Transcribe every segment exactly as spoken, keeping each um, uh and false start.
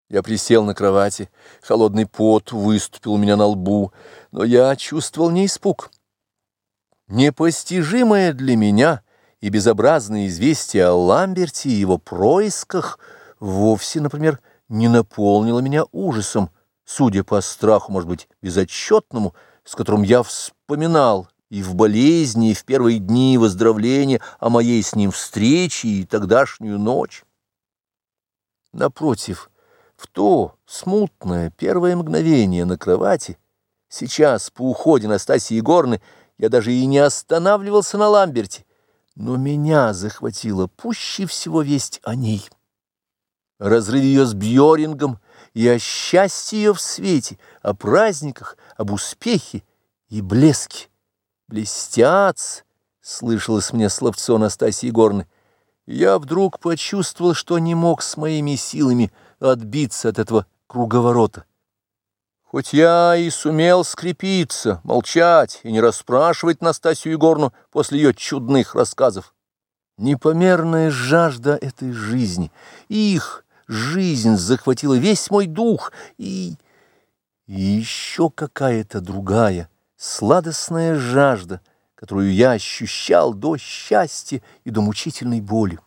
Я присел на кровати, холодный пот выступил у меня на лбу, но я чувствовал не испуг. Непостижимое для меня и безобразное известие о Ламберте и его происках вовсе, например, не наполнило меня ужасом, судя по страху, может быть, безотчетному, с которым я вспоминал и в болезни, и в первые дни выздоровления о моей с ним встрече и тогдашнюю ночь. Напротив, в то смутное первое мгновение на кровати, сейчас, по уходе Настасьи Егоровны, я даже и не останавливался на Ламберте, но меня захватила пуще всего весть о ней. Разрыв ее с Бьорингом и о счастье ее в свете, о праздниках, об успехе и блеске. «Блестят!» — слышалось мне словцо Настасьи Егоровны. Я вдруг почувствовал, что не мог с моими силами отбиться от этого круговорота. Хоть я и сумел скрепиться, молчать и не расспрашивать Настасью Егоровну после ее чудных рассказов, непомерная жажда этой жизни, их жизнь захватила весь мой дух, и, и еще какая-то другая, сладостная жажда, которую я ощущал до счастья и до мучительной боли.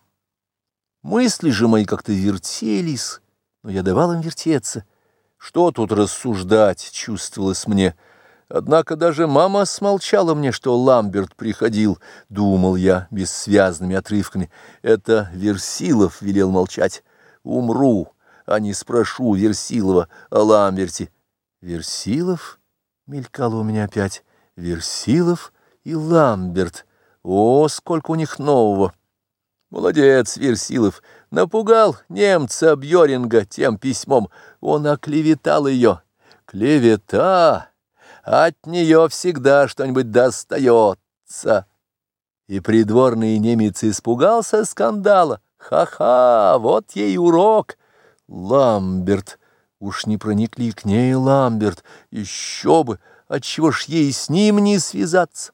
Мысли же мои как-то вертелись, но я давал им вертеться. Что тут рассуждать, чувствовалось мне. Однако даже мама смолчала мне, что Ламберт приходил, думал я бессвязными отрывками. Это Версилов велел молчать. Умру, а не спрошу Версилова о Ламберте. Версилов? Мелькало у меня опять. Версилов и Ламберт. О, сколько у них нового! Молодец, Версилов, напугал немца Бьоринга тем письмом. Он оклеветал ее. Клевета! От нее всегда что-нибудь достается. И придворный немец испугался скандала. Ха-ха, вот ей урок. Ламберт, уж не проникли к ней, Ламберт, еще бы, отчего ж ей с ним не связаться?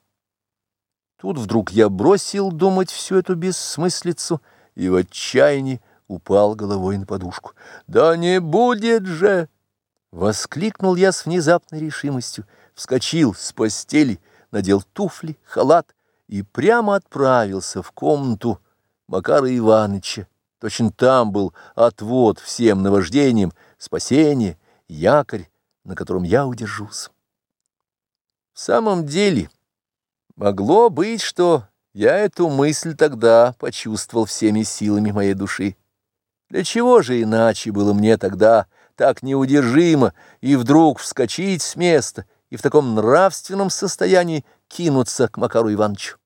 Тут вдруг я бросил думать всю эту бессмыслицу и в отчаянии упал головой на подушку. «Да не будет же!» Воскликнул я с внезапной решимостью, вскочил с постели, надел туфли, халат и прямо отправился в комнату Макара Иваныча. Точно там был отвод всем наваждениям, спасение, якорь, на котором я удержусь. В самом деле... Могло быть, что я эту мысль тогда почувствовал всеми силами моей души. Для чего же иначе было мне тогда так неудержимо и вдруг вскочить с места и в таком нравственном состоянии кинуться к Макару Ивановичу?